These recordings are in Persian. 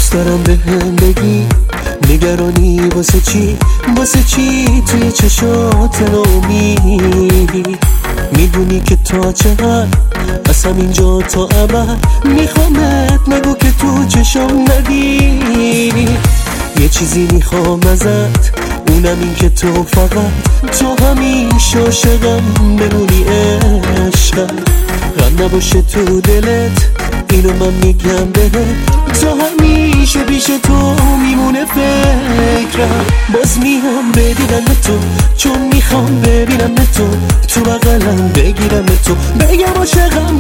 دوست دارم بهم بگی نگرانی واسه چی توی چشات ناامیدی. میدونی که تا چقدر از همینجا تا ابد میخوامت، نگو که تو چشام ندیدی. یه چیزی میخوام ازت، اونم این که تو فقط تو همیشه عاشقم بمونی عشقم. غم نباشه تو دلت، اینو من میگم بهت، تو همیشه پیش تو میمونه فکرم. باز میام بدیدم تو، چون میخوام ببینم تو، تو بغلم بگیرم تو، بگم عاشقم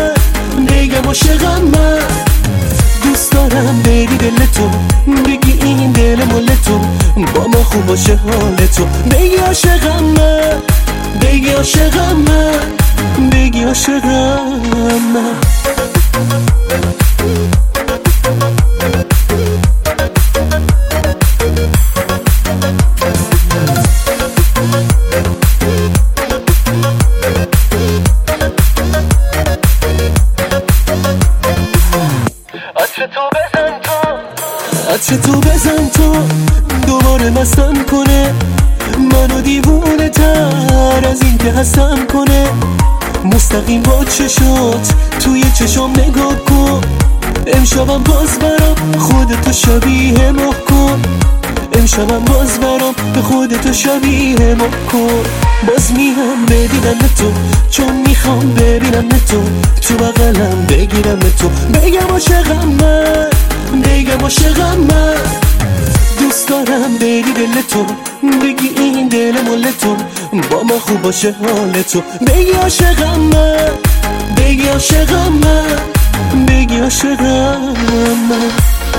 من. دوست دارم بری دل تو، بگی این دل مال تو، با ما خوب باشه حال تو، بگی عاشقم من، بگی عاشقم من، بگی عاشقم من. عطر تو بزن تو، دوباره مستم کنه، منو دیوونه تر از این که هستم کنه. مستقیم با چشات توی چشام نگاه کن، امشبم باز برام خودتو شبیه ما کن، امشبم باز برام به خودتو شبیه ما کن. باز میام بدیدم تو، چون میخوام ببینم تو، تو بغلم بگیرم تو، بگم عاشقم من، بگم عاشقم من. دوست دارم بری دل تو، بگی این دل مال تو، با ما خوب باشه حال تو، بگی عاشقم من، بگی عاشقم من، بگی عاشقم من.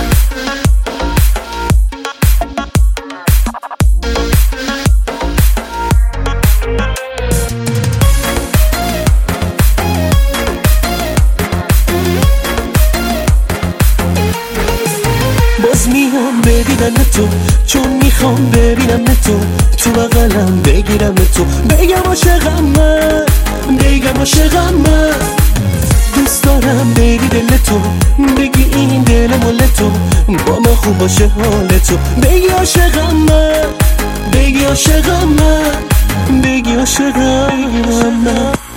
باز میام بدیدم تو، چون میخوام ببینم تو، تو بغلم بگیرم تو، بگم عاشقم من، بگم عاشقم من. دوست دارم بری دل تو، بگی این دل مال تو، با ما خوب باشه حال تو، بگی عاشقم من، بگی عاشقم من، بگی عاشقم من.